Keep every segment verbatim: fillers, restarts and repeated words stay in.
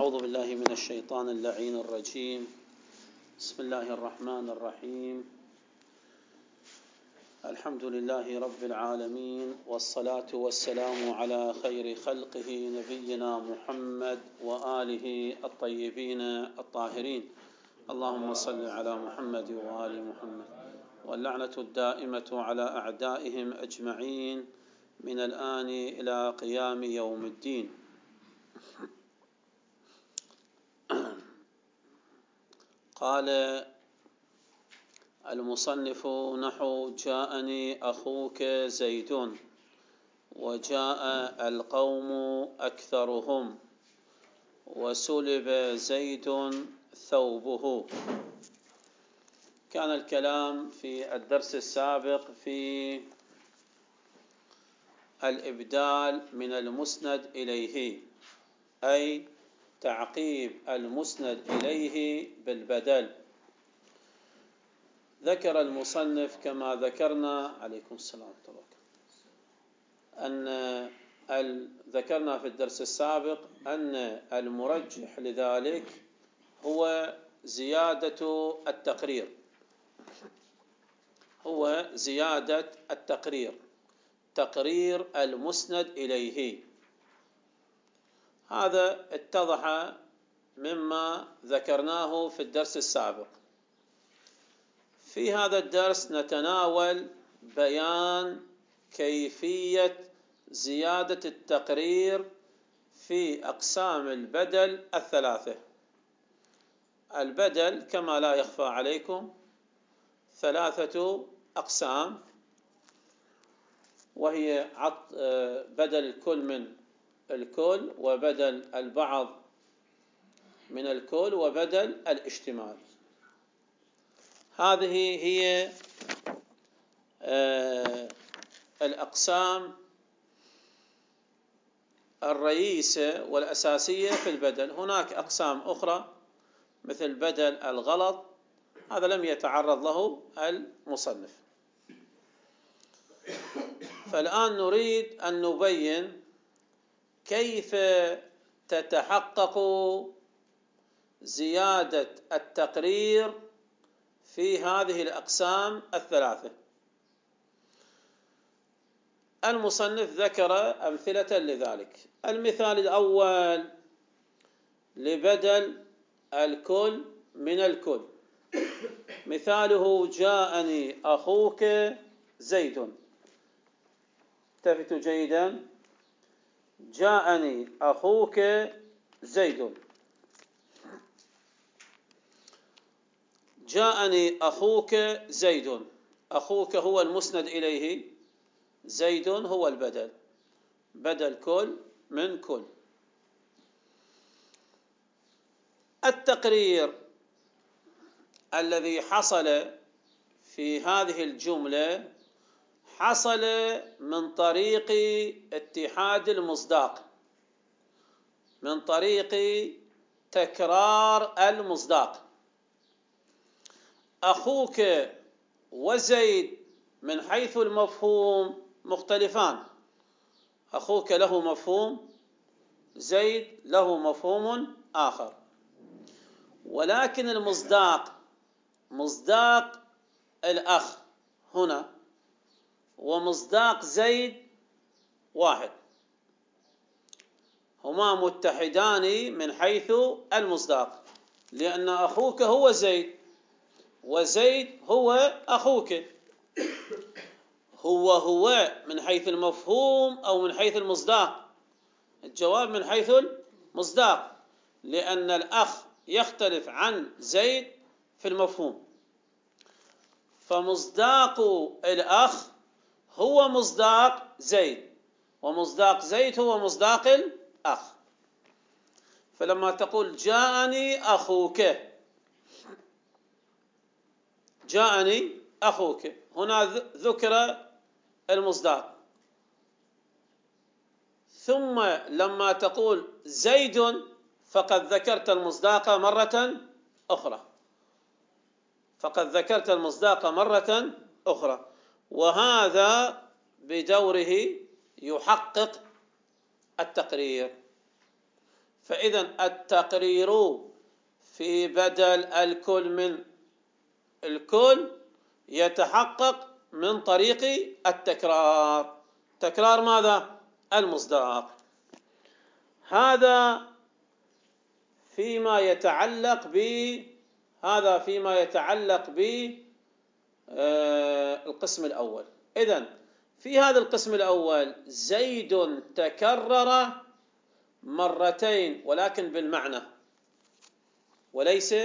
أعوذ بالله من الشيطان اللعين الرجيم. بسم الله الرحمن الرحيم. الحمد لله رب العالمين، والصلاة والسلام على خير خلقه نبينا محمد وآله الطيبين الطاهرين. اللهم صل على محمد وآل محمد، واللعنة الدائمة على أعدائهم أجمعين من الآن إلى قيام يوم الدين. قال المصنف نحو جاءني أخوك زيد وجاء القوم أكثرهم وسلب زيد ثوبه. كان الكلام في الدرس السابق في الإبدال من المسند إليه، أي تعقيب المسند إليه بالبدل. ذكر المصنف كما ذكرنا عليكم السلام عليكم أن ذكرنا في الدرس السابق أن المرجح لذلك هو زيادة التقرير هو زيادة التقرير تقرير المسند إليه. هذا اتضح مما ذكرناه في الدرس السابق. في هذا الدرس نتناول بيان كيفية زيادة التقرير في أقسام البدل الثلاثة. البدل كما لا يخفى عليكم ثلاثة أقسام، وهي بدل الكل من الكل، وبدل البعض من الكل، وبدل الاشتمال. هذه هي الأقسام الرئيسة والأساسية في البدل. هناك أقسام أخرى مثل بدل الغلط، هذا لم يتعرض له المصنف. فالآن نريد أن نبين كيف تتحقق زيادة التقرير في هذه الأقسام الثلاثة. المصنف ذكر أمثلة لذلك. المثال الأول لبدل الكل من الكل، مثاله جاءني أخوك زيد. التفتوا جيدا، جاءني أخوك زيد. جاءني أخوك زيد، أخوك هو المسند إليه، زيد هو البدل، بدل كل من كل. التقرير الذي حصل في هذه الجملة حصل من طريق اتحاد المصداق، من طريق تكرار المصداق. أخوك وزيد من حيث المفهوم مختلفان، أخوك له مفهوم، زيد له مفهوم آخر، ولكن المصداق مصداق الأخ هنا ومصداق زيد واحد، هما متحدان من حيث المصداق، لأن أخوك هو زيد وزيد هو أخوك. هو هو من حيث المفهوم أو من حيث المصداق؟ الجواب من حيث المصداق، لأن الأخ يختلف عن زيد في المفهوم، فمصداق الأخ هو مصداق زيد، ومصداق زيد هو مصداق الأخ. فلما تقول جاءني أخوك، جاءني أخوك، هنا ذكر المصداق. ثم لما تقول زيد فقد ذكرت المصداق مرة أخرى، فقد ذكرت المصداق مرة أخرى، وهذا بدوره يحقق التقرير. فإذا التقرير في بدل الكل من الكل يتحقق من طريق التكرار. تكرار ماذا؟ المصداق. هذا فيما يتعلق ب هذا فيما يتعلق بالقسم الأول. إذن في هذا القسم الأول زيد تكرر مرتين ولكن بالمعنى وليس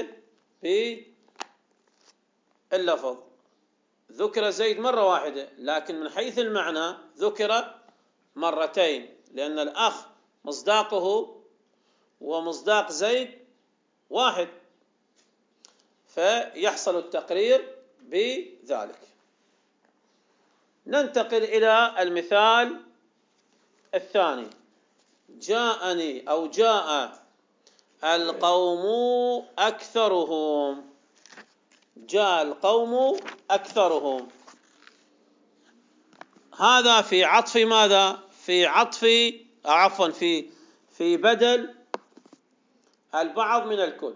باللفظ. ذكر زيد مرة واحدة لكن من حيث المعنى ذكر مرتين، لأن الأخ مصداقه ومصداق زيد واحد، فيحصل التقرير بذلك. ننتقل إلى المثال الثاني. جاءني أو جاء القوم أكثرهم. جاء القوم أكثرهم، هذا في عطف ماذا؟ في عطف عفوا في في بدل البعض من الكل.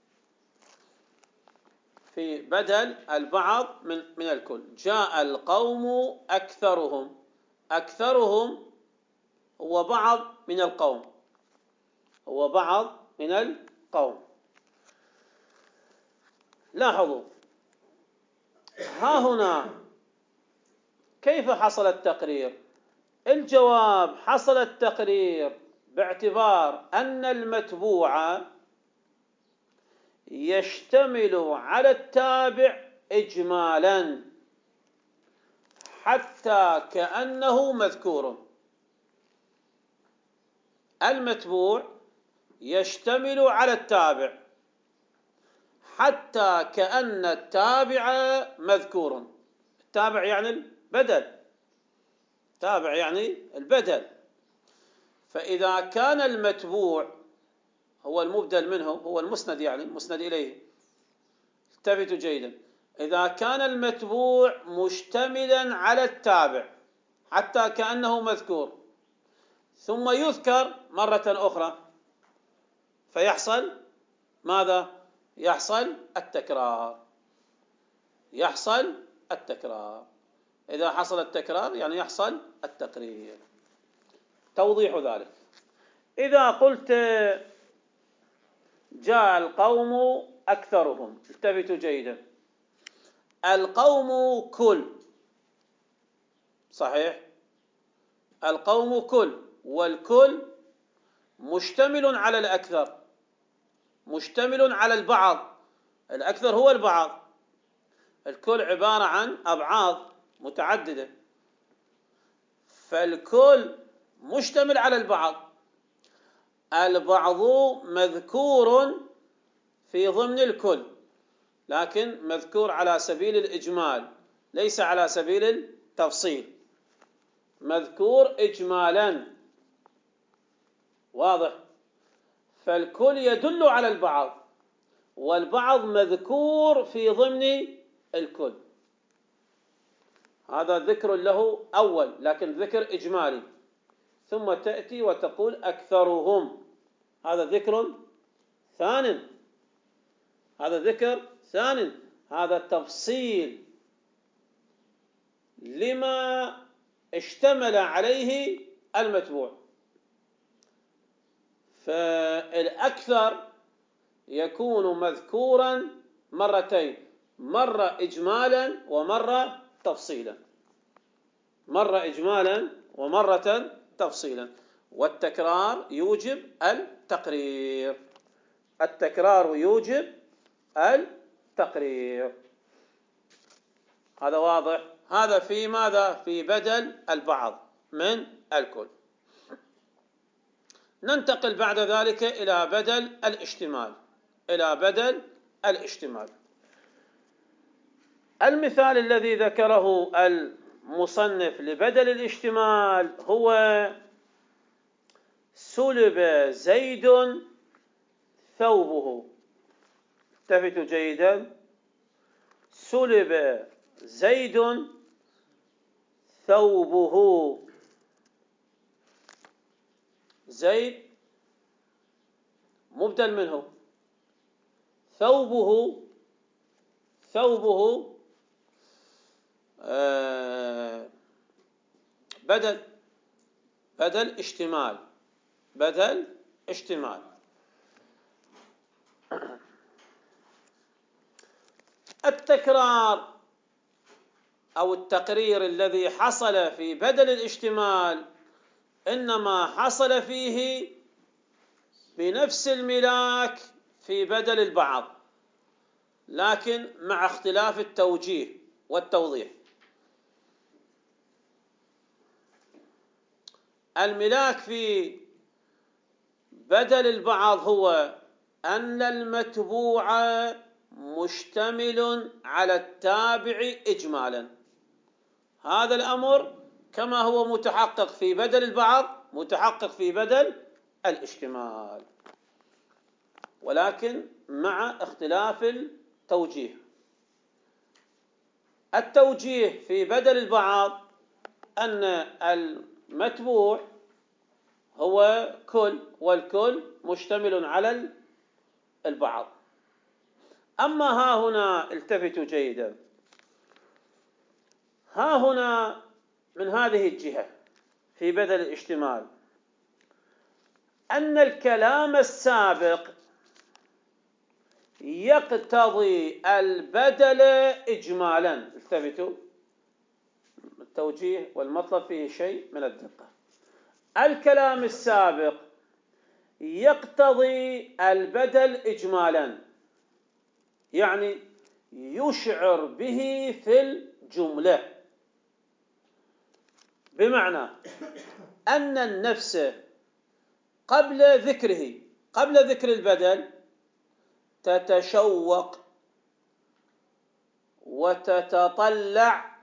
في بدل البعض من من الكل. جاء القوم أكثرهم. أكثرهم هو بعض من القوم، هو بعض من القوم. لاحظوا ها هنا كيف حصل التقرير؟ الجواب: حصل التقرير باعتبار أن المتبوع يشتمل على التابع إجمالا حتى كأنه مذكور. المتبوع يشتمل على التابع حتى كأن التابع مذكور. التابع يعني البدل، تابع يعني البدل. فإذا كان المتبوع هو المبدل منه، هو المسند يعني المسند إليه، التفتوا جيدا، إذا كان المتبوع مشتملا على التابع حتى كأنه مذكور ثم يذكر مرة أخرى فيحصل ماذا؟ يحصل التكرار. يحصل التكرار. إذا حصل التكرار يعني يحصل التقرير. توضيح ذلك: إذا قلت جاء القوم أكثرهم، التفتوا جيدا، القوم كل، صحيح؟ القوم كل، والكل مشتمل على الأكثر، مشتمل على البعض. الأكثر هو البعض، الكل عبارة عن أبعاض متعددة، فالكل مشتمل على البعض. البعض مذكور في ضمن الكل لكن مذكور على سبيل الإجمال ليس على سبيل التفصيل، مذكور إجمالا، واضح؟ فالكل يدل على البعض والبعض مذكور في ضمن الكل. هذا ذكر له أول لكن ذكر إجمالي، ثم تأتي وتقول أكثرهم، هذا ذكر ثان، هذا ذكر ثان، هذا تفصيل لما اشتمل عليه المتبوع. فالأكثر يكون مذكورا مرتين، مرة إجمالا ومرة تفصيلا، مرة إجمالا ومرة تفصيلا. والتكرار يوجب التقرير، التكرار يوجب التقرير. هذا واضح؟ هذا في ماذا؟ في بدل البعض من الكل. ننتقل بعد ذلك إلى بدل الاشتمال. إلى بدل الاشتمال. المثال الذي ذكره المصنف لبدل الاشتمال هو: سلب زيد ثوبه. التفتوا جيدا، سلب زيد ثوبه. زيد مبدل منه. ثوبه ثوبه آه بدل بدل اشتمال بدل اشتمال. التكرار أو التقرير الذي حصل في بدل الاشتمال إنما حصل فيه بنفس الملاك في بدل البعض، لكن مع اختلاف التوجيه والتوضيح. الملاك في بدل البعض هو أن المتبوع مشتمل على التابع إجمالا. هذا الأمر كما هو متحقق في بدل البعض متحقق في بدل الاشتمال، ولكن مع اختلاف التوجيه. التوجيه في بدل البعض أن المتبوع هو كل، والكل مشتمل على البعض. أما ها هنا التفتوا جيدا، ها هنا من هذه الجهة في بدل الاشتمال أن الكلام السابق يقتضي البدل إجمالا. التفتوا، التوجيه والمطلب فيه شيء من الدقة. الكلام السابق يقتضي البدل إجمالا، يعني يشعر به في الجملة، بمعنى أن النفس قبل ذكره قبل ذكر البدل تتشوق وتتطلع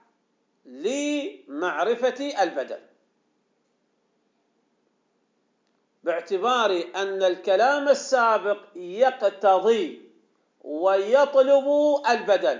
لمعرفة البدل، باعتبار أن الكلام السابق يقتضي ويطلب البدل.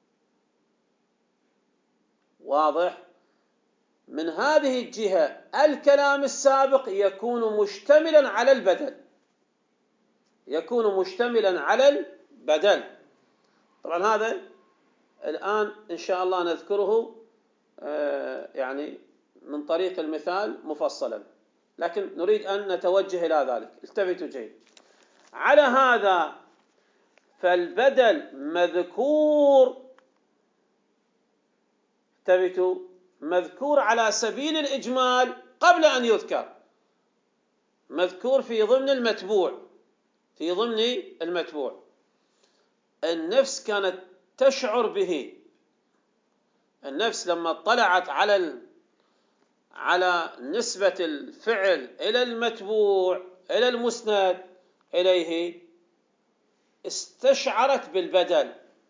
واضح؟ من هذه الجهة الكلام السابق يكون مشتملا على البدل يكون مشتملا على البدل. طبعا هذا الآن إن شاء الله نذكره يعني من طريق المثال مفصلا، لكن نريد أن نتوجه إلى ذلك. التفتوا جيد. على هذا فالبدل مذكور التفتوا مذكور على سبيل الإجمال قبل أن يذكر، مذكور في ضمن المتبوع في ضمن المتبوع. النفس كانت تشعر به. النفس لما اطلعت على ال... على نسبة الفعل إلى المتبوع إلى المسند إليه استشعرت بالبدل،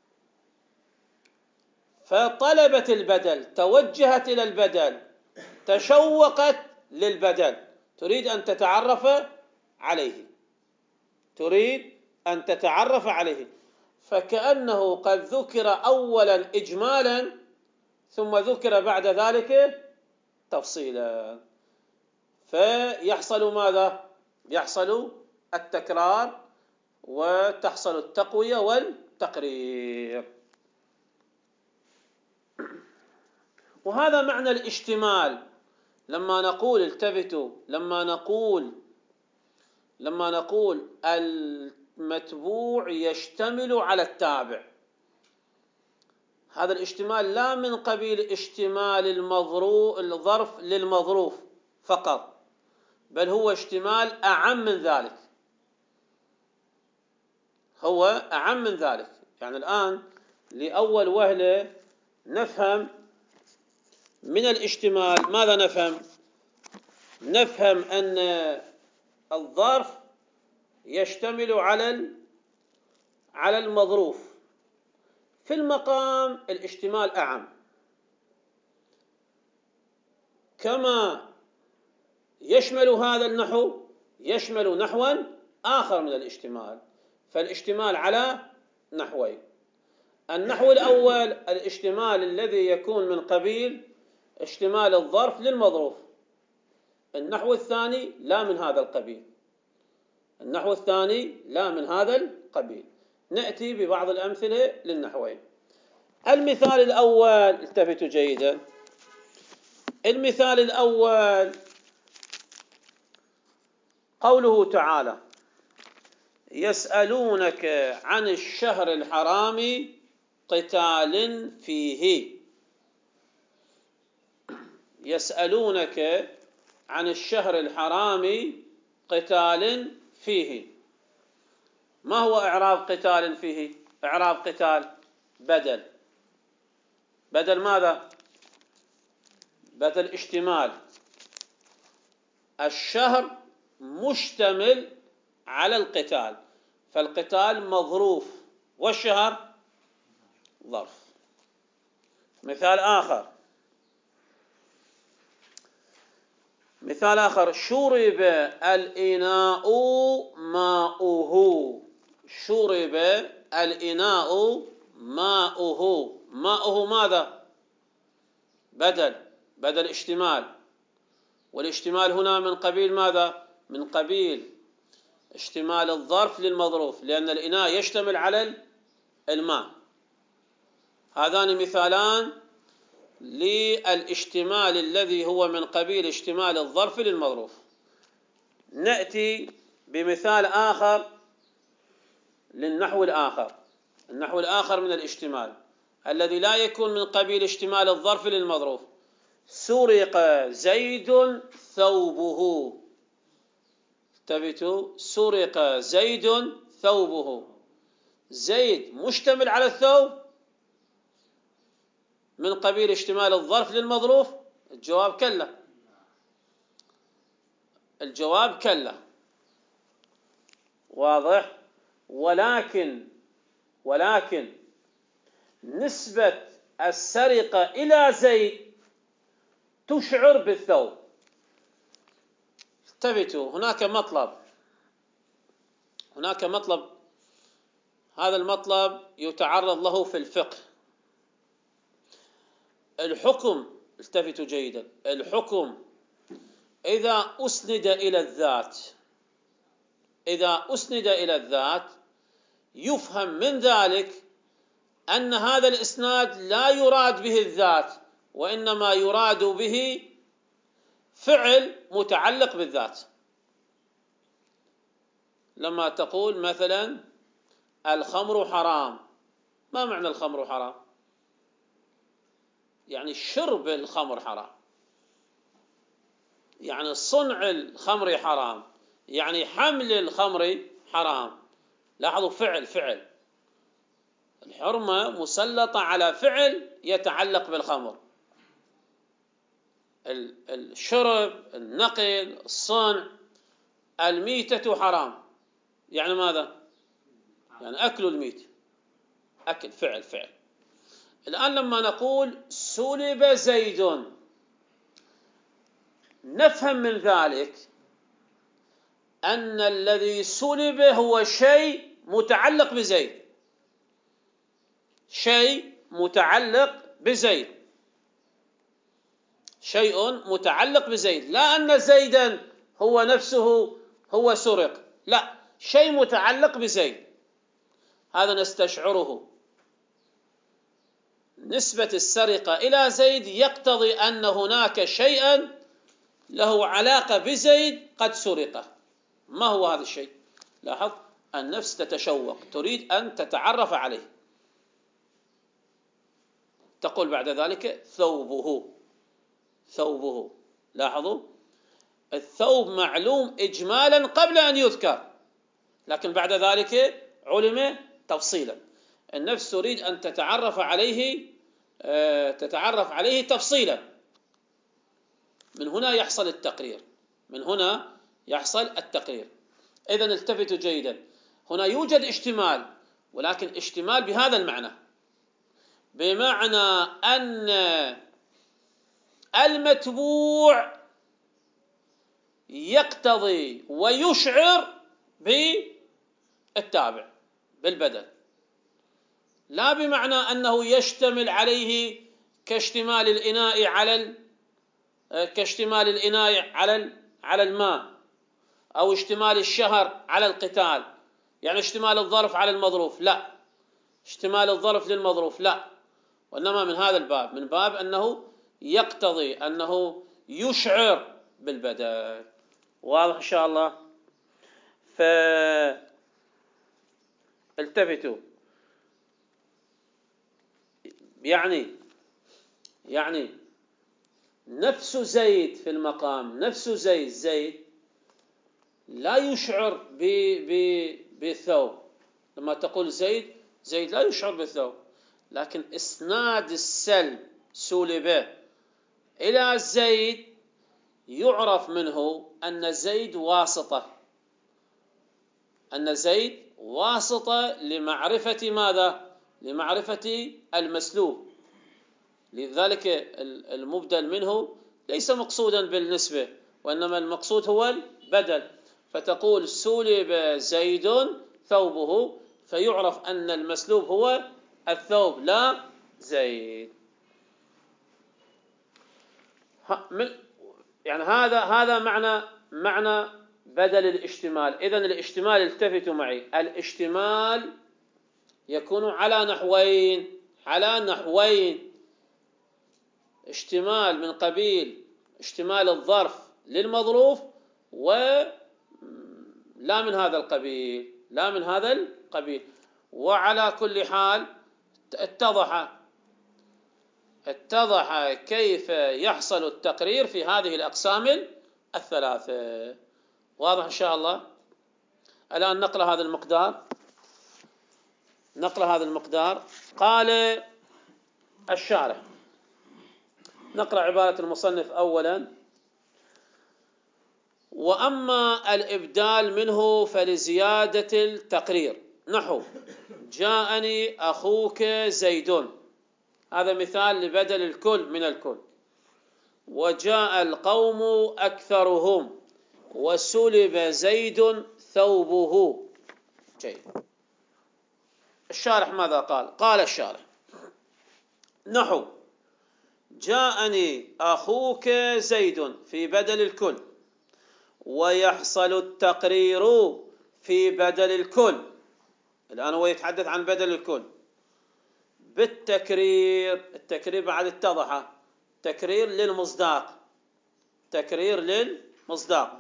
فطلبت البدل، توجهت إلى البدل، تشوقت للبدل، تريد أن تتعرف عليه تريد أن تتعرف عليه فكأنه قد ذكر أولا إجمالا ثم ذكر بعد ذلك تفصيلا، فيحصل ماذا؟ يحصل التكرار وتحصل التقوية والتقرير. وهذا معنى الاشتمال. لما نقول التفتوا لما نقول لما نقول المتبوع يشتمل على التابع، هذا الاشتمال لا من قبيل اشتمال المظروف الظرف للمظروف فقط، بل هو اشتمال أعم من ذلك هو أعم من ذلك. يعني الآن لأول وهلة نفهم من الاشتمال ماذا نفهم؟ نفهم أن الظرف يشتمل على على المظروف. في المقام الاشتمال أعم، كما يشمل هذا النحو يشمل نحوا آخر من الاشتمال. فالاشتمال على نحوين: النحو الأول الاشتمال الذي يكون من قبيل اشتمال الظرف للمظروف، النحو الثاني لا من هذا القبيل، النحو الثاني لا من هذا القبيل. نأتي ببعض الأمثلة للنحوين. المثال الأول، التفتوا جيدا، المثال الأول قوله تعالى: يسألونك عن الشهر الحرام قتال فيه. يسألونك عن الشهر الحرام قتال فيه. ما هو إعراب قتال فيه؟ إعراب قتال بدل. بدل ماذا؟ بدل اشتمال. الشهر مشتمل على القتال، فالقتال مظروف والشهر ظرف. مثال آخر، مثال آخر شرب الإناء ماؤه. شرب الإناء ماؤه. ماؤه ماذا؟ بدل، بدل اشتمال، والاشتمال هنا من قبيل ماذا؟ من قبيل اشتمال الظرف للمظروف، لأن الإناء يشتمل على الماء. هذان مثالان للاشتمال الذي هو من قبيل اشتمال الظرف للمظروف. نأتي بمثال آخر للنحو الآخر. النحو الآخر من الاشتمال الذي لا يكون من قبيل اشتمال الظرف للمظروف. سرق زيد ثوبه. انتبهوا، سرق زيد ثوبه. زيد مشتمل على الثوب من قبيل اشتمال الظرف للمظروف؟ الجواب كلا. الجواب كلا. واضح؟ ولكن ولكن نسبة السرقة إلى زيد تشعر بالثوب. انتبهوا، هناك مطلب، هناك مطلب، هذا المطلب يتعرض له في الفقه. الحكم، التفتوا جيدا، الحكم إذا أسند إلى الذات، إذا أسند إلى الذات يفهم من ذلك أن هذا الإسناد لا يراد به الذات، وإنما يراد به فعل متعلق بالذات. لما تقول مثلا الخمر حرام، ما معنى الخمر حرام؟ يعني شرب الخمر حرام، يعني صنع الخمر حرام، يعني حمل الخمر حرام. لاحظوا، فعل فعل الحرمة مسلطة على فعل يتعلق بالخمر. الشرب، النقل، الصنع. الميتة حرام، يعني ماذا؟ يعني أكل الميت، أكل، فعل فعل. الآن لما نقول سلب زيد، نفهم من ذلك أن الذي سلب هو شيء متعلق بزيد، شيء متعلق بزيد، شيء متعلق بزيد، لا أن زيدا هو نفسه هو سرق، لا، شيء متعلق بزيد. هذا نستشعره. نسبة السرقة إلى زيد يقتضي أن هناك شيئا له علاقة بزيد قد سرقه. ما هو هذا الشيء؟ لاحظ، النفس تتشوق، تريد أن تتعرف عليه. تقول بعد ذلك ثوبه، ثوبه. لاحظوا، الثوب معلوم إجمالا قبل أن يذكر، لكن بعد ذلك علم تفصيلا. النفس تريد أن تتعرف عليه، تتعرف عليه تفصيلا. من هنا يحصل التقرير، من هنا يحصل التقرير. إذن التفتوا جيدا، هنا يوجد اشتمال، ولكن اشتمال بهذا المعنى، بمعنى أن المتبوع يقتضي ويشعر بالتابع بالبدل، لا بمعنى أنه يشتمل عليه كاشتمال الإناء على كاشتمال الإناء على على الماء، أو اشتمال الشهر على القتال، يعني اشتمال الظرف على المظروف، لا، اشتمال الظرف للمظروف لا، وإنما من هذا الباب، من باب أنه يقتضي أنه يشعر بالبدل. واضح إن شاء الله؟ فالتفتوا، يعني يعني نفس زيد في المقام، نفس زيد زيد لا يشعر بالثوب. لما تقول زيد زيد لا يشعر بالثوب، لكن إسناد السلب سلبه إلى زيد يعرف منه أن زيد واسطة، أن زيد واسطة لمعرفة ماذا؟ لمعرفة المسلوب. لذلك المبدل منه ليس مقصودا بالنسبة، وإنما المقصود هو البدل. فتقول سلب زيد ثوبه، فيعرف أن المسلوب هو الثوب لا زيد. يعني هذا هذا معنى معنى بدل الاشتمال. إذن الاشتمال، التفتوا معي، الاشتمال يكون على نحوين، على نحوين اشتمال من قبيل اشتمال الظرف للمظروف، ولا من هذا القبيل، لا من هذا القبيل. وعلى كل حال اتضح اتضح كيف يحصل التقرير في هذه الأقسام الثلاثة. واضح إن شاء الله؟ الآن نقرأ هذا المقدار، نقرأ هذا المقدار. قال الشارح، نقرأ عبارة المصنف أولا: وأما الإبدال منه فلزيادة التقرير، نحو جاءني أخوك زيد، هذا مثال لبدل الكل من الكل. وجاء القوم أكثرهم، وسلب زيد ثوبه. جيد. الشارح ماذا قال؟ قال الشارح: نحو جاءني أخوك زيد في بدل الكل، ويحصل التقرير في بدل الكل. الآن هو يتحدث عن بدل الكل بالتكرير. التكرير بعد اتضح، تكرير للمصداق، تكرير للمصداق.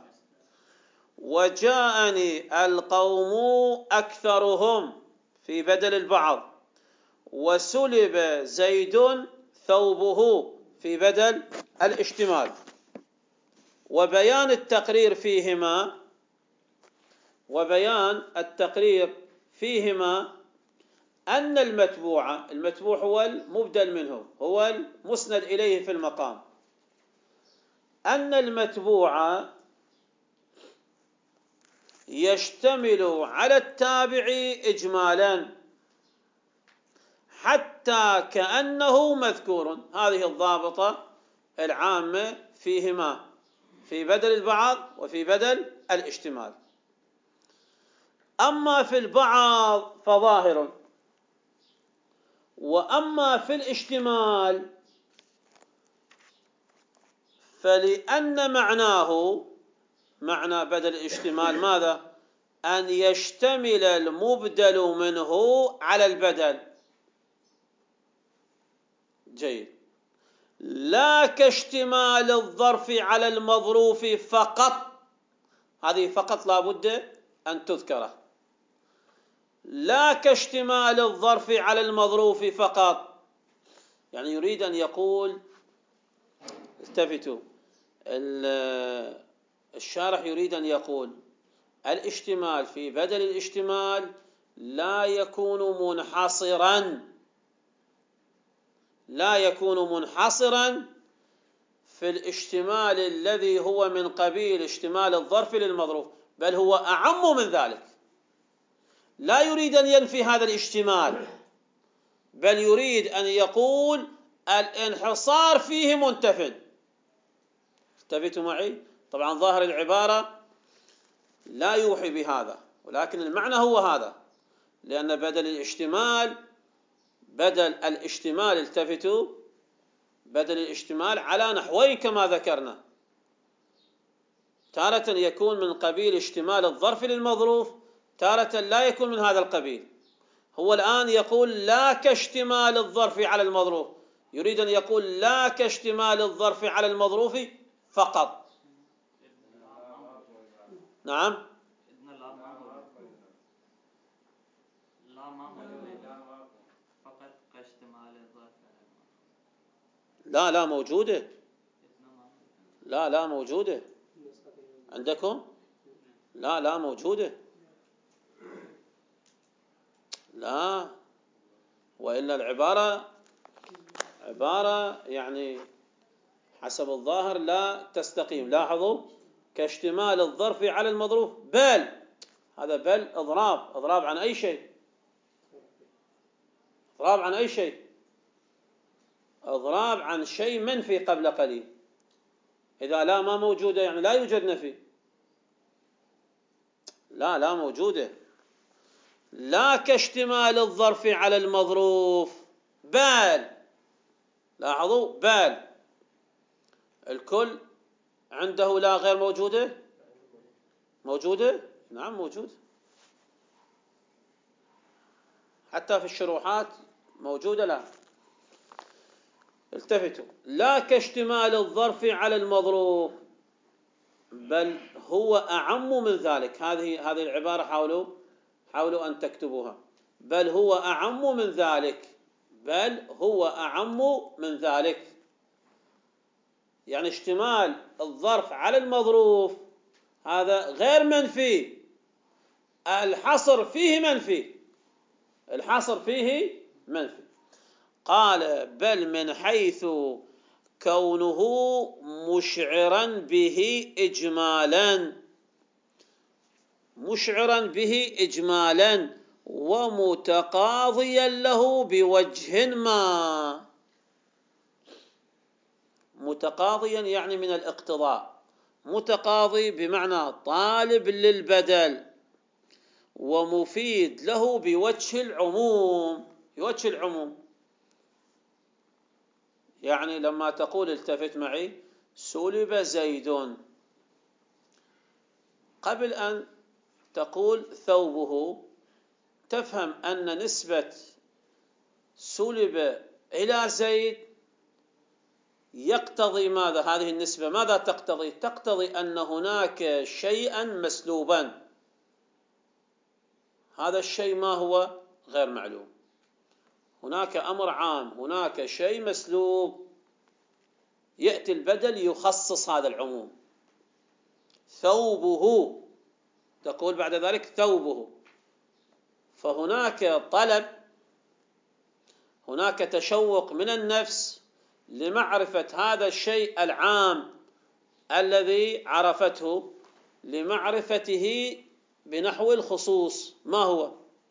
وجاءني القوم أكثرهم في بدل البعض، وسلب زيد ثوبه في بدل الاشتمال. وبيان التقرير فيهما وبيان التقرير فيهما أن المتبوع، المتبوع هو المبدل منه، هو المسند إليه في المقام، أن المتبوع يشتمل على التابع إجمالا حتى كأنه مذكور. هذه الضابطة العامة فيهما، في بدل البعض وفي بدل الاشتمال. أما في البعض فظاهر، وأما في الاشتمال فلأن معناه، معنى بدل الاشتمال ماذا؟ أن يشتمل المبدل منه على البدل. جيد. لا كاشتمال الظرف على المظروف فقط، هذه فقط لا بد أن تذكره. لا كاشتمال الظرف على المظروف فقط، يعني يريد أن يقول، التفتوا، الشارح يريد أن يقول الاشتمال في بدل الاشتمال لا يكون منحصرا، لا يكون منحصرا في الاشتمال الذي هو من قبيل اشتمال الظرف للمظروف، بل هو أعم من ذلك. لا يريد أن ينفي هذا الاشتمال، بل يريد أن يقول الانحصار فيه منتف. انتبهتوا معي؟ طبعا ظاهر العبارة لا يوحي بهذا، ولكن المعنى هو هذا، لأن بدل الاشتمال، بدل الاشتمال، التفتوا، بدل الاشتمال على نحوين كما ذكرنا. تارة يكون من قبيل اشتمال الظرف للمظروف، تارة لا يكون من هذا القبيل. هو الآن يقول لا كاشتمال الظرف على المظروف، يريد أن يقول لا كاشتمال الظرف على المظروف فقط. نعم، لا لا موجودة، لا لا موجودة عندكم، لا لا موجودة، لا، وإلا العبارة عبارة يعني حسب الظاهر لا تستقيم. لاحظوا، كاشتمال الظرف على المظروف، بل هذا بل إضراب، إضراب عن أي شيء، إضراب عن أي شيء، إضراب عن شيء منفي قبل قليل. إذا لا ما موجودة يعني لا يوجد نفي، لا لا موجودة. لا كاشتمال الظرف على المظروف، بل، لاحظوا، بل الكل عنده لا غير موجودة، موجودة، نعم موجود، حتى في الشروحات موجودة. لا، التفتوا، لا كاشتمال الظرف على المظروف، بل هو أعم من ذلك. هذه هذه العبارة حاولوا حاولوا أن تكتبوها. بل هو أعم من ذلك، بل هو أعم من ذلك، يعني اشتمال الظرف على المظروف هذا غير منفي، الحصر فيه منفي، الحصر فيه منفي. قال بل من حيث كونه مشعرا به إجمالا، مشعرا به إجمالا ومتقاضيا له بوجه ما. متقاضيا يعني من الاقتضاء، متقاضي بمعنى طالب للبدل، ومفيد له بوجه العموم، بوجه العموم. يعني لما تقول، التفت معي، سلب زيد، قبل أن تقول ثوبه تفهم أن نسبة سلب إلى زيد يقتضي ماذا؟ هذه النسبة ماذا تقتضي؟ تقتضي أن هناك شيئا مسلوبا، هذا الشيء ما هو؟ غير معلوم. هناك أمر عام، هناك شيء مسلوب، يأتي البدل يخصص هذا العموم. ثوبه، تقول بعد ذلك ثوبه، فهناك طلب، هناك تشوق من النفس لمعرفة هذا الشيء العام الذي عرفته، لمعرفته بنحو الخصوص ما هو.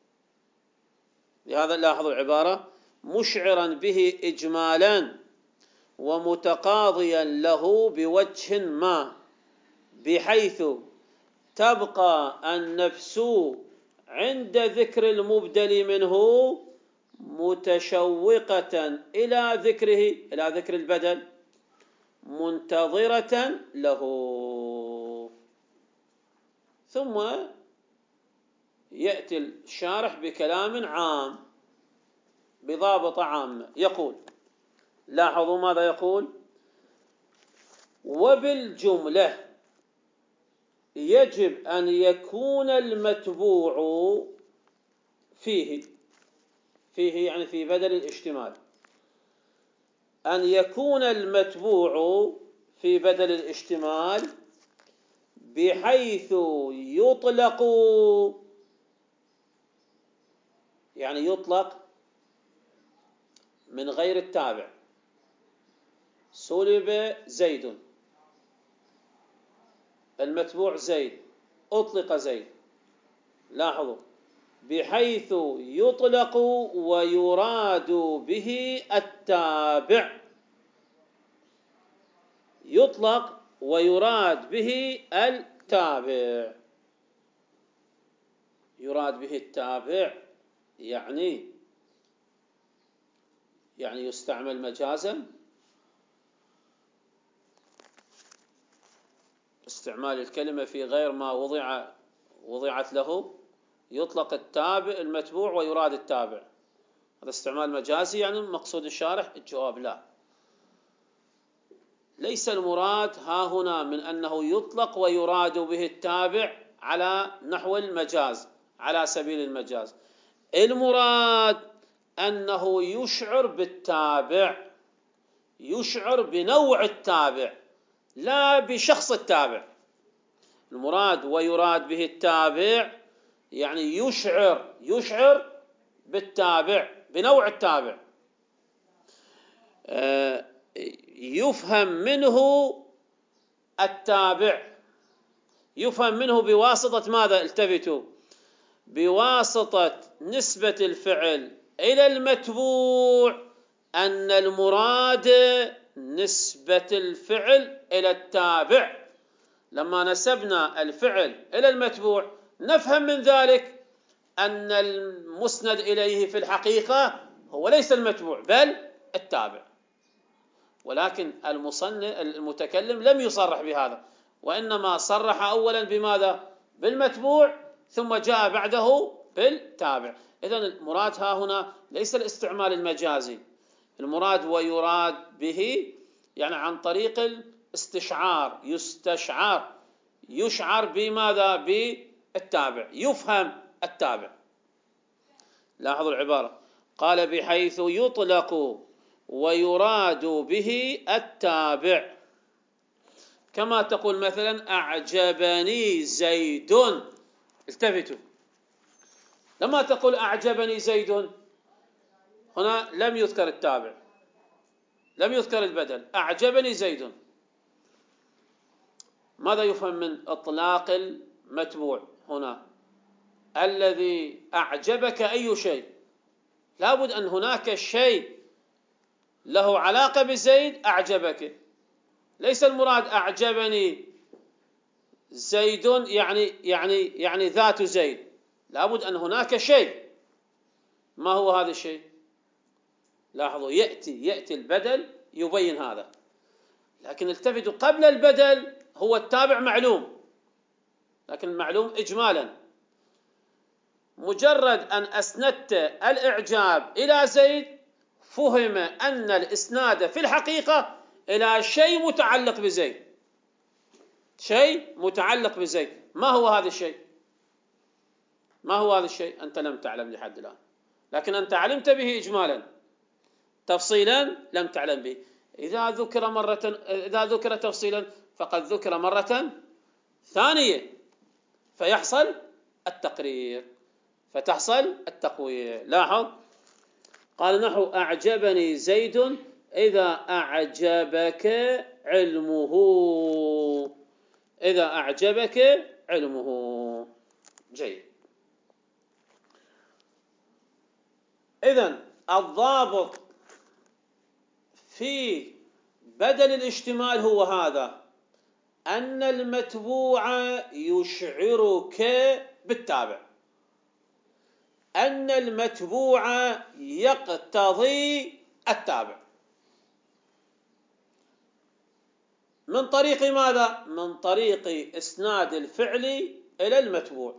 لهذا لاحظوا العبارة مشعرا به إجمالا ومتقاضيا له بوجه ما، بحيث تبقى النفس عند ذكر المبدل منه متشوقة إلى ذكره، إلى ذكر البدل، منتظرة له. ثم يأتي الشارح بكلام عام، بضابط عام، يقول، لاحظوا ماذا يقول: وبالجملة يجب أن يكون المتبوع فيه، فيه يعني في بدل الاشتمال، أن يكون المتبوع في بدل الاشتمال بحيث يطلق، يعني يطلق من غير التابع. سلب زيد، المتبوع زيد، أطلق زيد، لاحظوا، بحيث يطلق ويراد به التابع، يطلق ويراد به التابع. يراد به التابع يعني يعني يستعمل مجازا، استعمال الكلمة في غير ما وضع وضعت له يطلق التابع المتبوع ويراد التابع، هذا استعمال مجازي يعني مقصود الشارح؟ الجواب لا، ليس المراد ها هنا من أنه يطلق ويراد به التابع على نحو المجاز على سبيل المجاز، المراد أنه يشعر بالتابع، يشعر بنوع التابع لا بشخص التابع. المراد ويراد به التابع يعني يشعر يشعر بالتابع بنوع التابع، يفهم منه التابع، يفهم منه بواسطة ماذا؟ التفتوا، بواسطة نسبة الفعل إلى المتبوع أن المراد نسبة الفعل إلى التابع. لما نسبنا الفعل إلى المتبوع نفهم من ذلك أن المسند إليه في الحقيقة هو ليس المتبوع بل التابع، ولكن المصنف المتكلم لم يصرح بهذا، وإنما صرح أولا بماذا؟ بالمتبوع، ثم جاء بعده بالتابع. إذن المراد ها هنا ليس الاستعمال المجازي، المراد ويراد به يعني عن طريق الاستشعار، يستشعر يشعر بماذا؟ بالتابع، يفهم التابع. لاحظوا العبارة، قال بحيث يطلق ويراد به التابع، كما تقول مثلا أعجبني زيد، التفتوا، لما تقول أعجبني زيد هنا لم يذكر التابع، لم يذكر البدل، أعجبني زيد، ماذا يفهم من إطلاق المتبوع هنا؟ الذي أعجبك أي شيء، لابد أن هناك شيء له علاقة بزيد أعجبك، ليس المراد أعجبني زيد يعني يعني يعني ذات زيد، لابد أن هناك شيء، ما هو هذا الشيء؟ لاحظوا يأتي يأتي البدل يبين هذا، لكن التفتوا قبل البدل هو التابع معلوم، لكن المعلوم إجمالا، مجرد أن أسندت الإعجاب إلى زيد فهم أن الإسناد في الحقيقة إلى شيء متعلق بزيد، شيء متعلق بزيد، ما هو هذا الشيء؟ ما هو هذا الشيء؟ أنت لم تعلم لحد الآن، لكن أنت علمت به إجمالا، تفصيلا لم تعلم به. إذا ذكر مرة إذا ذكر تفصيلا فقد ذكر مرة ثانية فيحصل التقرير، فتحصل التقوية. لاحظ قال نحو أعجبني زيد إذا أعجبك علمه، إذا أعجبك علمه. جيد. إذن الضابط في بدل الاشتمال هو هذا، أن المتبوع يشعرك بالتابع، أن المتبوع يقتضي التابع، من طريق ماذا؟ من طريق إسناد الفعل إلى المتبوع،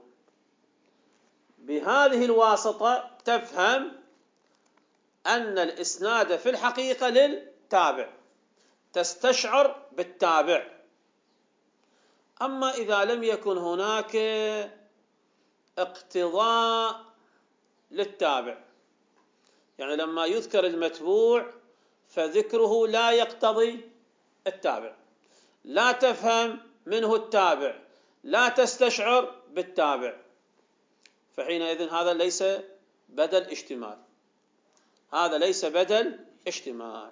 بهذه الواسطة تفهم أن الإسناد في الحقيقة للتابع، تستشعر بالتابع. أما إذا لم يكن هناك اقتضاء للتابع، يعني لما يذكر المتبوع فذكره لا يقتضي التابع، لا تفهم منه التابع، لا تستشعر بالتابع، فحينئذ هذا ليس بدل اشتمال، هذا ليس بدل اشتمال،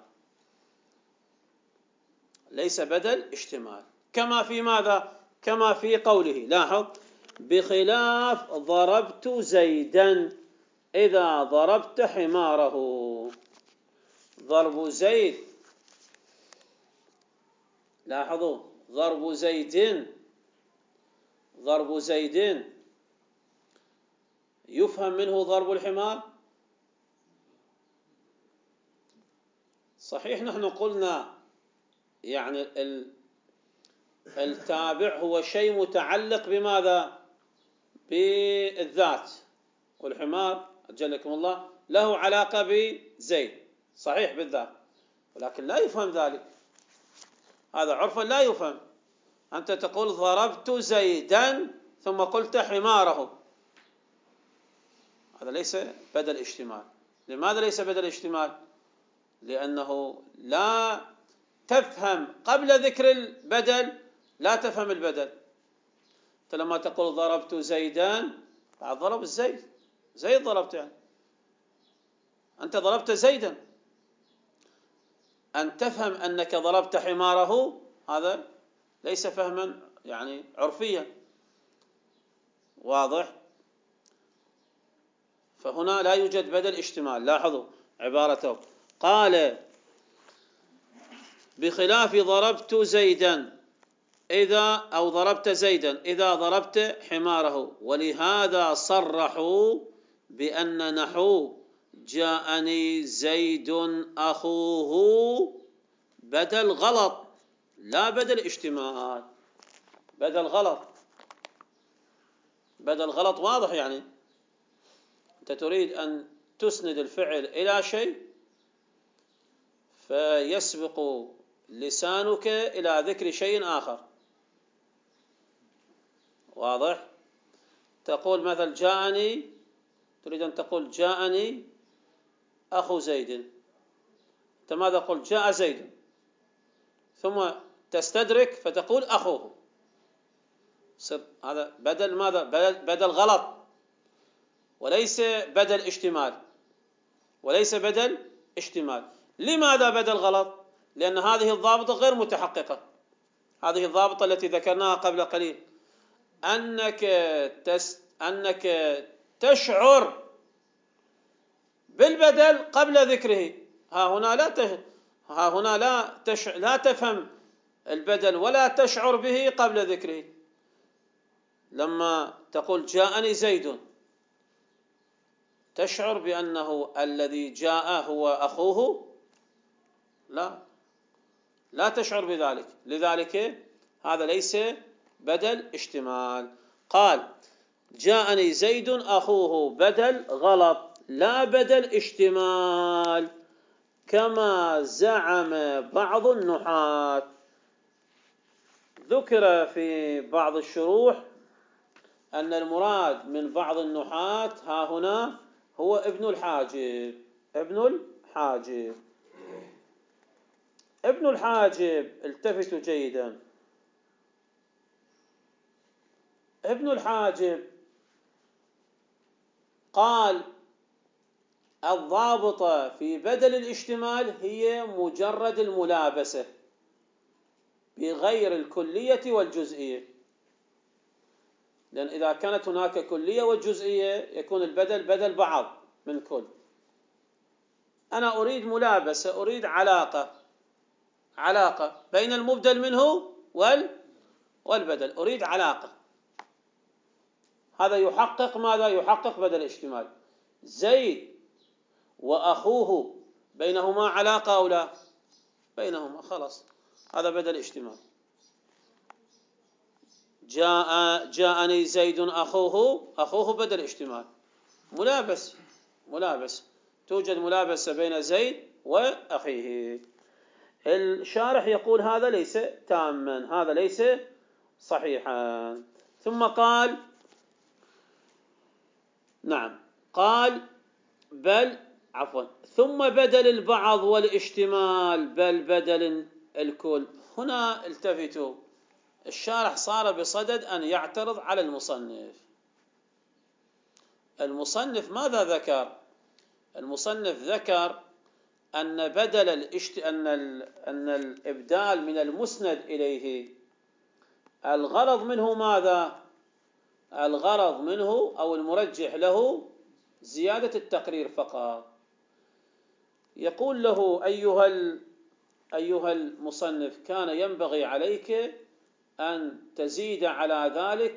ليس بدل اشتمال. كما في ماذا؟ كما في قوله، لاحظ بخلاف ضربت زيدا إذا ضربت حماره، ضرب زيد، لاحظوا ضرب زيد، ضرب زيد يفهم منه ضرب الحمار؟ صحيح نحن قلنا يعني التابع هو شيء متعلق بماذا؟ بالذات. والحمار أجلكم الله له علاقة بزيد، صحيح بالذات، ولكن لا يفهم ذلك، هذا عرفا لا يفهم. أنت تقول ضربت زيدا ثم قلت حماره، هذا ليس بدل اشتمال. لماذا ليس بدل اشتمال؟ لأنه لا تفهم قبل ذكر البدل، لا تفهم البدل. أنت لما تقول ضربت زيدا، بعد ضرب الزيد، زيد ضربت، يعني أنت ضربت زيدا. أن تفهم أنك ضربت حماره هذا ليس فهما يعني عرفيا، واضح؟ فهنا لا يوجد بدل اشتمال. لاحظوا عبارته، قال بخلاف ضربت زيدا إذا أو ضربت زيدا إذا ضربت حماره، ولهذا صرحوا بأن نحو جاءني زيد أخوه بدل غلط لا بدل اشتمال. بدل غلط، بدل غلط واضح. يعني أنت تريد أن تسند الفعل إلى شيء فيسبق لسانك إلى ذكر شيء آخر، واضح؟ تقول مثل جاءني، تريد أن تقول جاءني أخو زيد، أنت ماذا قلت؟ جاء زيد، ثم تستدرك فتقول أخوه، هذا بدل ماذا؟ بدل, بدل غلط، وليس بدل اشتمال، وليس بدل اشتمال. لماذا بدل غلط؟ لأن هذه الضابطة غير متحققة. هذه الضابطة التي ذكرناها قبل قليل، أنك تس أنك تشعر بالبدل قبل ذكره. ها هنا لا تش... ها هنا لا تش... لا تفهم البدل ولا تشعر به قبل ذكره. لما تقول جاءني زيد تشعر بأنه الذي جاء هو أخوه؟ لا، لا تشعر بذلك. لذلك هذا ليس بدل اشتمال. قال جاءني زيد أخوه بدل غلط لا بدل اشتمال، كما زعم بعض النحاة. ذكر في بعض الشروح أن المراد من بعض النحاة ها هنا هو ابن الحاجب. ابن الحاجب ابن الحاجب التفتوا جيدا. ابن الحاجب قال الضابطة في بدل الاشتمال هي مجرد الملابسة بغير الكلية والجزئية، لأن إذا كانت هناك كلية وجزئية يكون البدل بدل بعض من كل. أنا أريد ملابسة، أريد علاقة علاقة بين المبدل منه والبدل، أريد علاقة. هذا يحقق ماذا؟ يحقق بدل اشتمال. زيد وأخوه بينهما علاقة أو لا؟ بينهما، خلاص هذا بدل اشتمال. جاء جاءني زيد أخوه، أخوه بدل اشتمال، ملابس ملابس توجد ملابسة بين زيد وأخيه. الشارح يقول هذا ليس تاما، هذا ليس صحيحا. ثم قال نعم قال بل عفوا ثم بدل البعض والاشتمال بل بدل الكل. هنا التفتوا، الشارح صار بصدد أن يعترض على المصنف. المصنف ماذا ذكر؟ المصنف ذكر أن بدل الاشت... أن ال... أن الإبدال من المسند إليه الغرض منه ماذا؟ الغرض منه أو المرجح له زيادة التقرير فقط. يقول له أيها ال... أيها المصنف كان ينبغي عليك أن تزيد على ذلك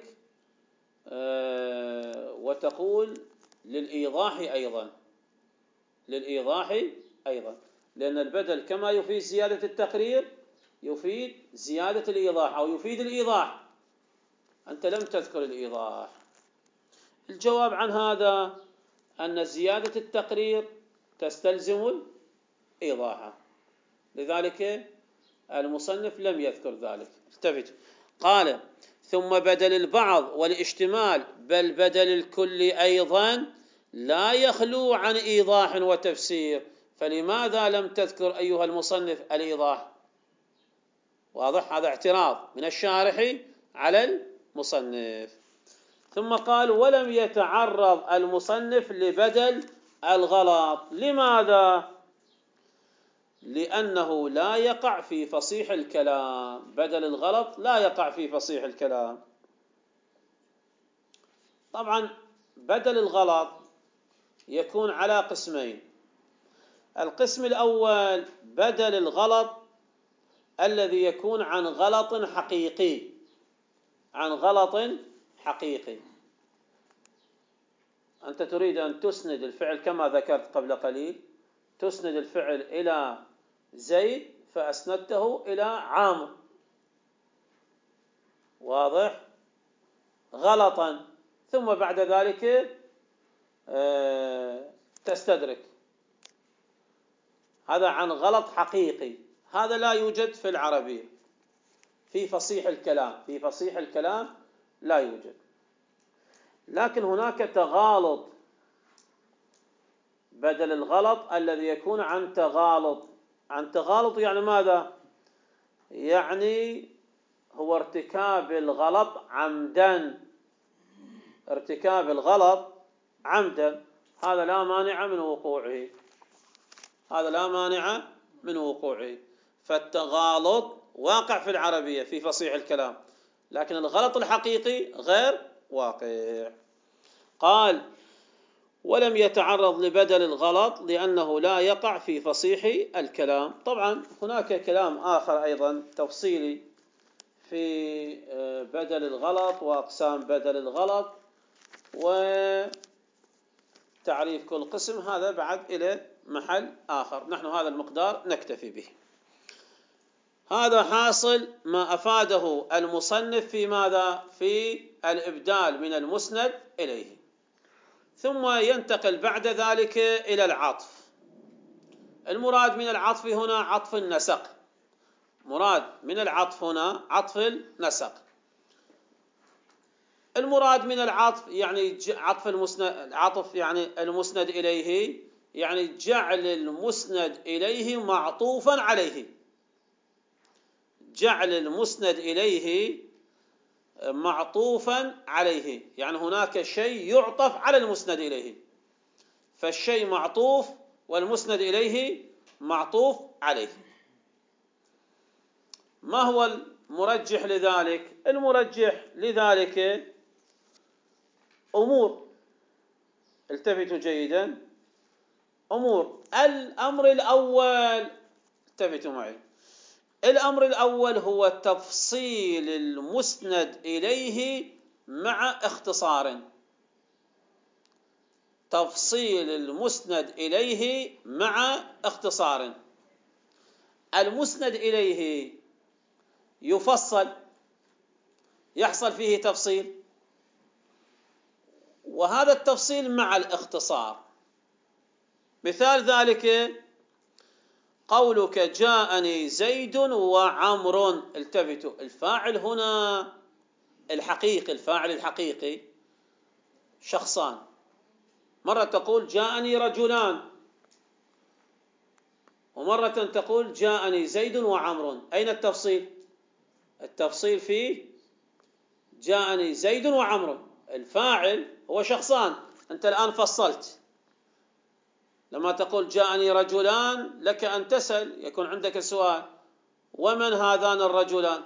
وتقول للإيضاح أيضا، للإيضاح أيضا، لأن البدل كما يفيد زيادة التقرير يفيد زيادة الإيضاح أو يفيد الإيضاح، أنت لم تذكر الإيضاح. الجواب عن هذا أن زيادة التقرير تستلزم الإيضاح، لذلك المصنف لم يذكر ذلك. التفتوا، قال: ثم بدل البعض والاشتمال بل بدل الكل أيضا لا يخلو عن إيضاح وتفسير، فلماذا لم تذكر أيها المصنف الإيضاح؟ واضح؟ هذا اعتراض من الشارح على المصنف. ثم قال: ولم يتعرض المصنف لبدل الغلط. لماذا؟ لأنه لا يقع في فصيح الكلام. بدل الغلط لا يقع في فصيح الكلام. طبعا بدل الغلط يكون على قسمين. القسم الأول بدل الغلط الذي يكون عن غلط حقيقي، عن غلط حقيقي. أنت تريد أن تسند الفعل كما ذكرت قبل قليل، تسند الفعل إلى زيد فأسندته إلى عامر، واضح؟ غلطا، ثم بعد ذلك تستدرك. هذا عن غلط حقيقي، هذا لا يوجد في العربية في فصيح الكلام، في فصيح الكلام لا يوجد. لكن هناك تغالط بدل الغلط الذي يكون عن تغالط. عن تغالط يعني ماذا؟ يعني هو ارتكاب الغلط عمدا، ارتكاب الغلط عمدا، هذا لا مانع من وقوعه، هذا لا مانع من وقوعه. فالتغالط واقع في العربية في فصيح الكلام، لكن الغلط الحقيقي غير واقع. قال: ولم يتعرض لبدل الغلط لأنه لا يقع في فصيح الكلام. طبعا هناك كلام آخر أيضا تفصيلي في بدل الغلط وأقسام بدل الغلط وتعريف كل قسم، هذا بعد إلى محل آخر، نحن هذا المقدار نكتفي به. هذا حاصل ما أفاده المصنف في ماذا؟ في الإبدال من المسند إليه. ثم ينتقل بعد ذلك إلى العطف. المراد من العطف هنا عطف النسق، مراد من العطف هنا عطف النسق. المراد من العطف يعني عطف المسند، العطف يعني المسند إليه، يعني جعل المسند إليه معطوفا عليه، جعل المسند إليه معطوفا عليه، يعني هناك شيء يعطف على المسند إليه، فالشيء معطوف والمسند إليه معطوف عليه. ما هو المرجح لذلك؟ المرجح لذلك أمور، التفتوا جيدا، أمور. الأمر الأول، التفتوا معي، الأمر الأول هو تفصيل المسند إليه مع اختصار، تفصيل المسند إليه مع اختصار. المسند إليه يفصل، يحصل فيه تفصيل، وهذا التفصيل مع الاختصار. مثال ذلك قولك جاءني زيد وعمر. التفتوا، الفاعل هنا الحقيقي، الفاعل الحقيقي شخصان، مرة تقول جاءني رجلان، ومرة تقول جاءني زيد وعمر. أين التفصيل؟ التفصيل في جاءني زيد وعمر، الفاعل هو شخصان، أنت الآن فصلت. لما تقول جاءني رجلان لك أن تسأل، يكون عندك سؤال، ومن هذان الرجلان؟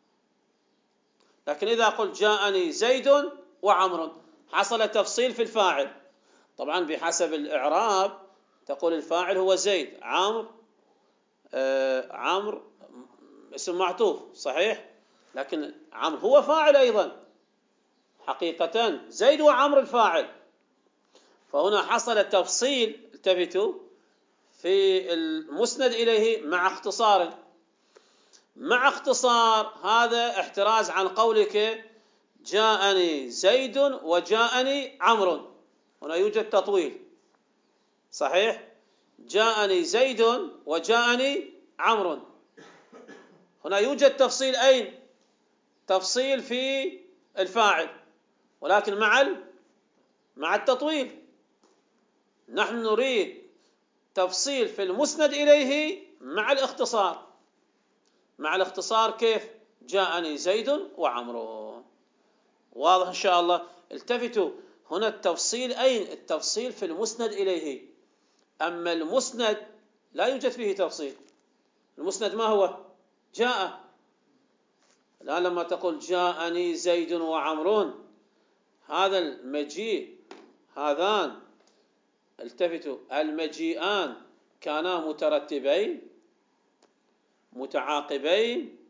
لكن إذا قلت جاءني زيد وعمر حصل تفصيل في الفاعل. طبعا بحسب الإعراب تقول الفاعل هو زيد، عمرو آه عمرو اسم معطوف صحيح، لكن عمرو هو فاعل أيضا حقيقة، زيد وعمرو الفاعل. فهنا حصل تفصيل، التفتوا، في المسند إليه مع اختصار. مع اختصار، هذا احتراز عن قولك جاءني زيد وجاءني عمرو، هنا يوجد تطويل. صحيح، جاءني زيد وجاءني عمرو، هنا يوجد تفصيل. أين؟ تفصيل في الفاعل، ولكن مع مع التطويل. نحن نريد تفصيل في المسند إليه مع الاختصار. مع الاختصار كيف؟ جاءني زيد وعمرو. واضح إن شاء الله؟ التفتوا، هنا التفصيل أين؟ التفصيل في المسند إليه. أما المسند لا يوجد فيه تفصيل. المسند ما هو؟ جاء. الآن لما تقول جاءني زيد وعمرو، هذا المجيء، هذان، التفتوا، المجيئان كانا مترتبين متعاقبين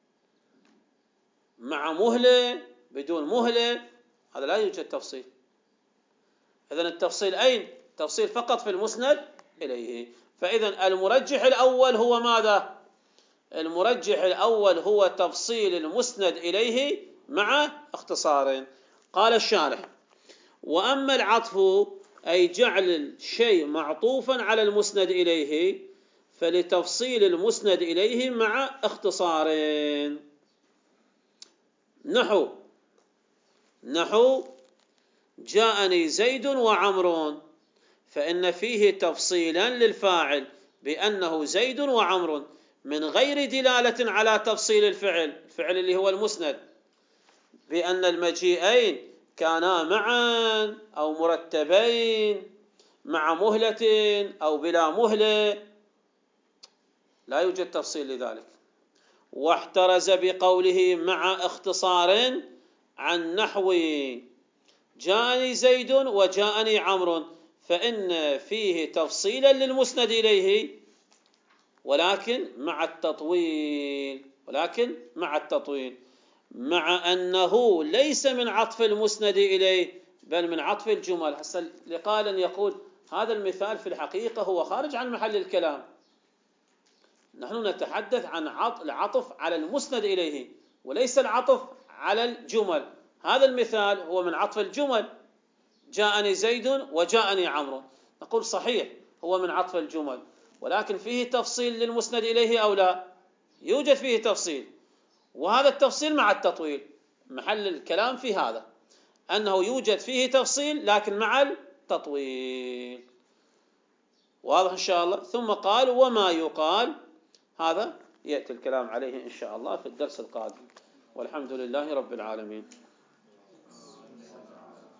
مع مهلة بدون مهلة، هذا لا يوجد تفصيل. إذن التفصيل أين؟ تفصيل فقط في المسند إليه. فإذن المرجح الأول هو ماذا؟ المرجح الأول هو تفصيل المسند إليه مع اختصار. قال الشارح: وأما العطف أي جعل الشيء معطوفا على المسند إليه فلتفصيل المسند إليه مع اختصار. نحو نحو جاءني زيد وعمرو، فإن فيه تفصيلا للفاعل بأنه زيد وعمرو من غير دلالة على تفصيل الفعل، الفعل اللي هو المسند، بأن المجيئين كانا معا أو مرتبين مع مهلة أو بلا مهلة، لا يوجد تفصيل لذلك. واحترز بقوله مع اختصار عن نحو جاءني زيد وجاءني عمرو، فإن فيه تفصيلا للمسند إليه ولكن مع التطويل ولكن مع التطويل مع أنه ليس من عطف المسند إليه بل من عطف الجمل. هسه لقائل يقول هذا المثال في الحقيقة هو خارج عن محل الكلام، نحن نتحدث عن العطف على المسند إليه وليس العطف على الجمل. هذا المثال هو من عطف الجمل، جاءني زيد وجاءني عمرو، نقول صحيح هو من عطف الجمل، ولكن فيه تفصيل للمسند إليه أو لا؟ يوجد فيه تفصيل، وهذا التفصيل مع التطويل. محل الكلام في هذا أنه يوجد فيه تفصيل لكن مع التطويل. واضح إن شاء الله؟ ثم قال وما يقال، هذا يأتي الكلام عليه إن شاء الله في الدرس القادم، والحمد لله رب العالمين.